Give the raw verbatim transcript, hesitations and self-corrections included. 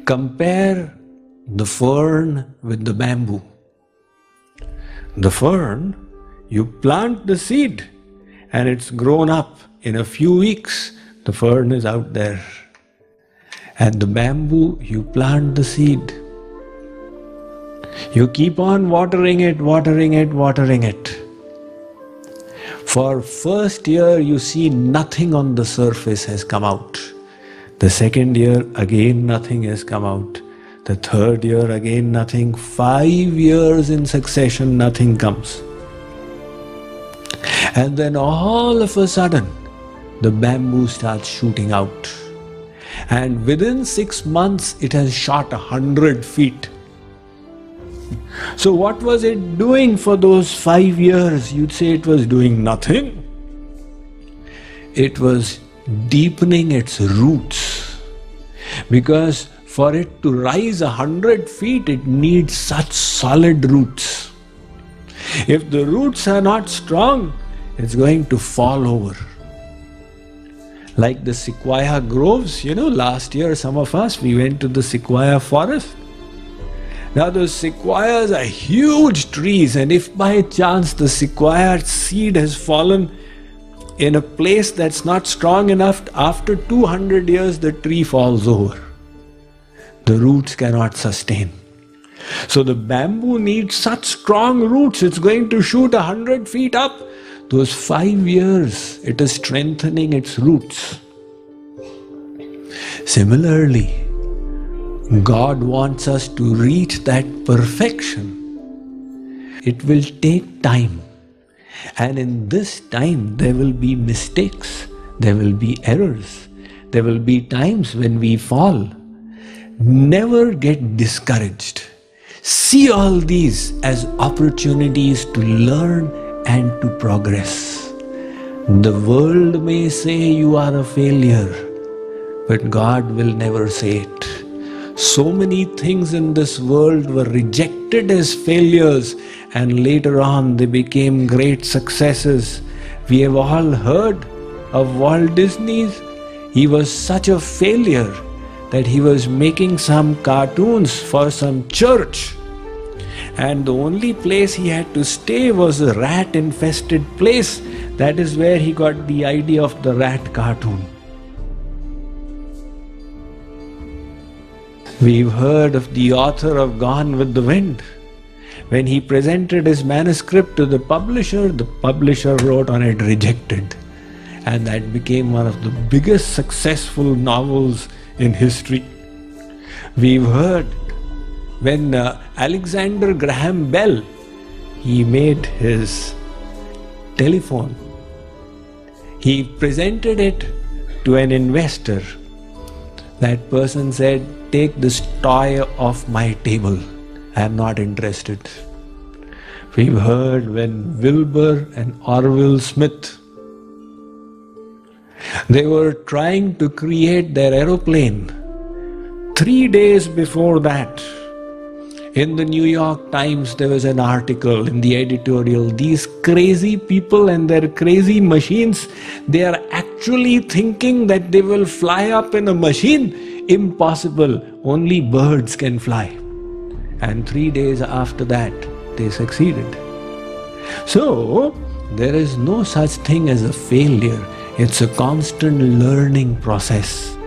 Compare the fern with the bamboo. The fern, you plant the seed and it's grown up. In a few weeks, the fern is out there. And the bamboo, you plant the seed. You keep on watering it, watering it, watering it. For first year, you see nothing on the surface has come out. The second year, again nothing has come out. The third year, again nothing. Five years in succession, nothing comes. And then all of a sudden, the bamboo starts shooting out. And within six months, it has shot a hundred feet. So what was it doing for those five years? You'd say it was doing nothing. It was deepening its roots. Because for it to rise a hundred feet, it needs such solid roots. If the roots are not strong, it's going to fall over. Like the sequoia groves, you know, last year some of us, we went to the sequoia forest. Now those sequoias are huge trees, and if by chance the sequoia seed has fallen in a place that's not strong enough, after two hundred years the tree falls over. The roots cannot sustain. So the bamboo needs such strong roots, it's going to shoot a hundred feet up. Those five years, it is strengthening its roots. Similarly, God wants us to reach that perfection. It will take time. And in this time, there will be mistakes, there will be errors, there will be times when we fall. Never get discouraged. See all these as opportunities to learn and to progress. The world may say you are a failure, but God will never say it. So many things in this world were rejected as failures, and later on they became great successes. We have all heard of Walt Disney. He was such a failure that he was making some cartoons for some church, and the only place he had to stay was a rat-infested place. That is where he got the idea of the rat cartoon. We've heard of the author of Gone with the Wind. When he presented his manuscript to the publisher, the publisher wrote on it rejected. And that became one of the biggest successful novels in history. We've heard when uh, Alexander Graham Bell, he made his telephone. He presented it to an investor. That person said, "Take this toy off my table. I am not interested." We've heard when Wilbur and Orville Smith, they were trying to create their aeroplane. Three days before that, in the New York Times, there was an article in the editorial. These crazy people and their crazy machines, they are actually thinking that they will fly up in a machine. Impossible. Only birds can fly. And three days after that, they succeeded. So, there is no such thing as a failure. It's a constant learning process.